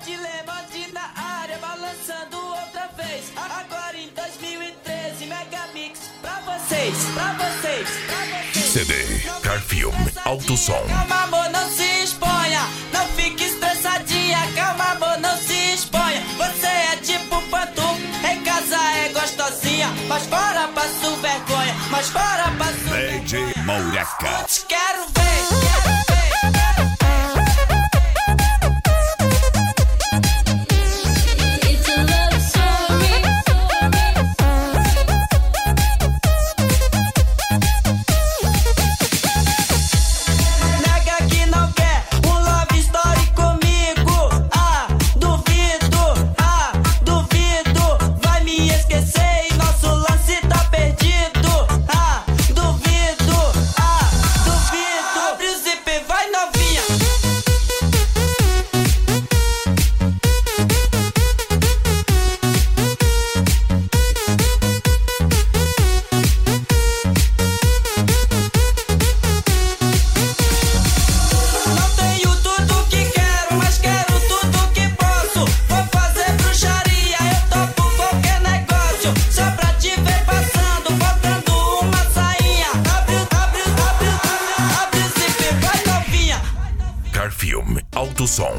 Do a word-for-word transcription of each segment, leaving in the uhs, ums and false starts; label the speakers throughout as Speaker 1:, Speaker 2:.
Speaker 1: Dilemante na área, balançando outra vez. Agora em dois mil e treze, Megamix pra vocês, pra vocês, pra vocês.
Speaker 2: C D, Carfilme, Alto Som.
Speaker 1: Calma, amor, não se exponha. Não fique estressadinha. Calma, amor, não se exponha. Você é tipo pantufa, em casa é gostosinha, mas fora passo vergonha, mas fora passo vergonha.
Speaker 2: D J Maureca.
Speaker 1: Quero ver, quero ver.
Speaker 2: Carfilme, Alto Som.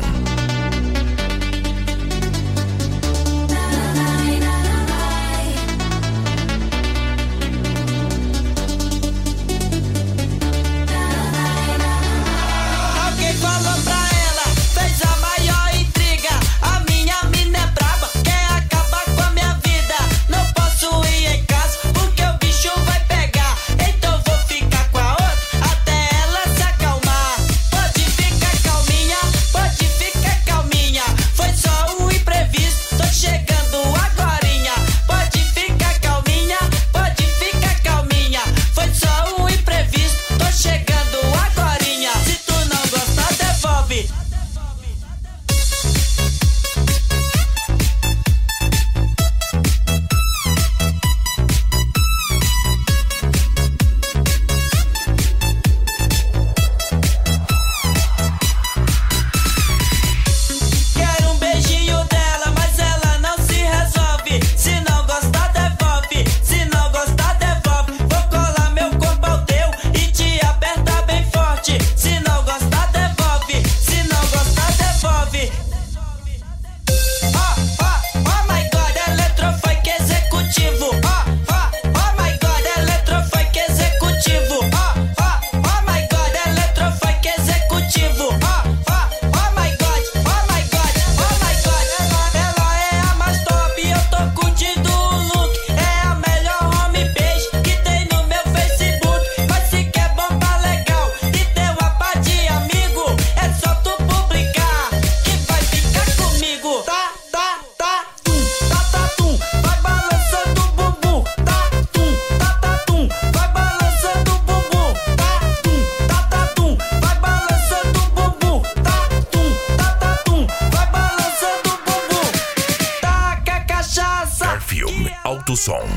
Speaker 1: Alguém falou pra ela, fez a maior intriga. A minha mina é braba, quer acabar com a minha vida. Não posso ir em casa porque o bicho vai pegar. Então vou ficar com a outra até ela se acalmar. Pode ficar calminha, pode ficar calminha. Foi só um imprevisto, tô chegando agorinha. Pode ficar calminha, pode ficar calminha. Foi só um imprevisto, tô chegando agorinha. Se tu não gostar, devolve. Quero um beijinho dela, mas ela não se resolve. Se não gostar, devolve. Se não gostar, devolve. Vou colar meu corpo ao teu e te apertar bem forte. Se não gostar, devolve. Se não gostar, devolve. Oh, oh, oh my God, eletrofunk executivo. Oh, oh, oh my God, eletrofunk executivo. Oh, oh, oh my God, eletrofunk executivo. Oh, oh, oh my God, oh my God, oh my God. Ela, ela é a mais top, eu tô curtindo o look. É a melhor homepage que tem no meu Facebook. Mas se quer bomba legal e ter uma pá de amigo, é só tu publicar que vai ficar comigo. Tá, tá, tá, tum, tá, tá, tum, vai balançando o bumbum. Tá, tum, tá, tá, tum, vai balançando o bumbum. Tá, tum, tá, tá, tum, vai balançando o bumbum. Tá, tum, tá, tá, tum, vai balançando o bumbum. Taca a cachaça.
Speaker 2: Carfilme, Alto Som.